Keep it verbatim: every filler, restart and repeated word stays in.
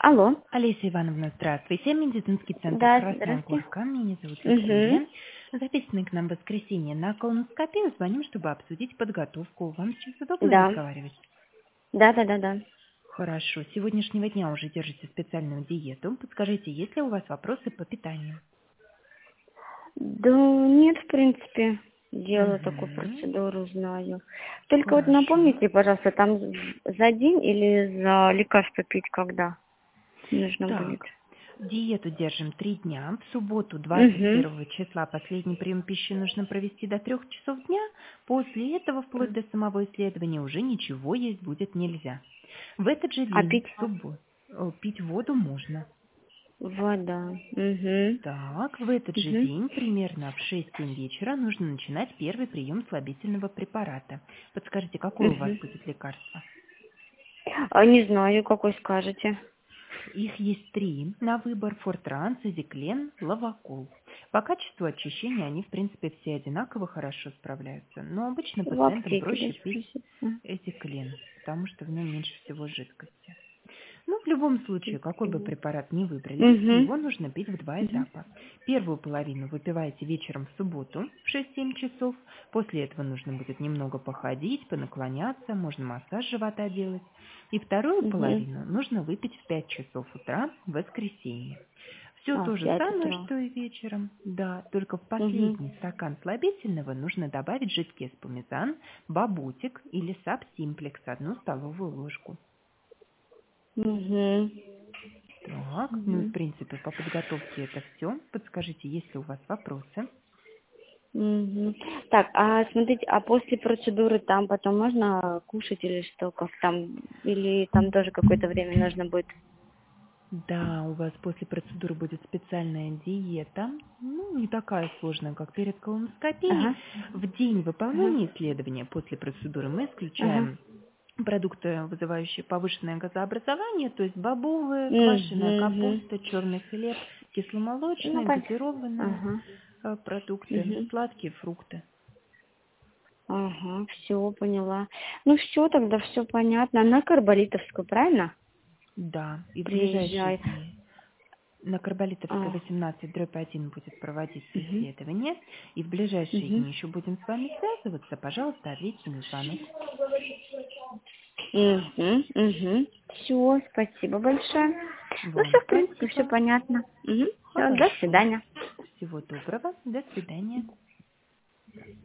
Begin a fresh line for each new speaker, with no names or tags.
Алло.
Олеся Ивановна, здравствуйте. Медицинский центр
Да,
Красная
здрасте.
Горка. Меня зовут
Угу.
Виктория. Записанный к нам в воскресенье на колоноскопию. Звоним, чтобы обсудить подготовку. Вам сейчас удобно
Да.
разговаривать?
Да, да, да, да.
Хорошо. С сегодняшнего дня уже держите специальную диету. Подскажите, есть ли у вас вопросы по питанию?
Да нет, в принципе, делала такую
Угу.
процедуру, знаю. Только вот
Хорошо.
напомните, пожалуйста, там за день или за лекарство пить когда нужно будет?
Так, диету держим три дня. В субботу, двадцать
Угу.
первого числа, последний прием пищи нужно провести до трех часов дня. После этого, вплоть до самого исследования, уже ничего есть будет нельзя. В этот же
А
день,
пить?
в субботу, пить воду можно.
Вода. Угу.
Так, в этот же
Угу.
день, примерно в шесть-семь вечера, нужно начинать первый прием слабительного препарата. Подскажите, какое у вас
Угу.
будет лекарство?
А не знаю, какой скажете.
Их есть три на выбор: Фортран, Эзиклен, Лавакол. По качеству очищения они, в принципе, все одинаково хорошо справляются, но обычно
В
пациентам
аптеке, да,
проще пить
спросить?
Эзиклен, потому что в нем меньше всего жидкости. Ну, в любом случае, какой бы препарат ни выбрали,
Угу.
его нужно пить в два
Угу.
этапа. Первую половину выпиваете вечером в субботу в шесть-семь часов. После этого нужно будет немного походить, понаклоняться, можно массаж живота делать. И вторую
Угу.
половину нужно выпить в пять часов утра в воскресенье. Все
А,
то
в
же
пять
самое,
утра.
что и вечером. Да, только в
Угу.
последний стакан слабительного нужно добавить жидкий эспумизан, бабутик или сабсимплекс, одну столовую ложку.
Угу.
Так, ну и в
Угу.
принципе по подготовке это все. Подскажите, есть ли у вас вопросы?
Угу. Так, а смотрите, а после процедуры там потом можно кушать или что, как там, или там тоже какое-то время нужно будет?
Да, у вас после процедуры будет специальная диета, ну, не такая сложная, как перед колоноскопией.
Ага,
В день
ага,
выполнения исследования после процедуры мы
ага.
исключаем продукты, вызывающие повышенное газообразование, то есть бобовые, квашеная
Угу.
капуста, черный хлеб,
Ну,
кисломолочные,
понятно.
газированные
Ага,
э, продукты,
угу.
сладкие фрукты.
Ага, все, поняла. Ну, все, тогда все понятно. На Карболитовскую, правильно?
Да, и в ближайшие
Приезжай.
дни на Карболитовской
А,
восемнадцать дробь один будет проводиться
угу,
исследование, и в ближайшие
угу.
дни еще будем с вами связываться. Пожалуйста, ответьте на звонок.
Угу, угу. Все, спасибо большое. Ну,
Вам
все, в принципе, все
спасибо.
понятно. Угу. Все, до
Хорошо.
свидания.
Всего доброго. До свидания.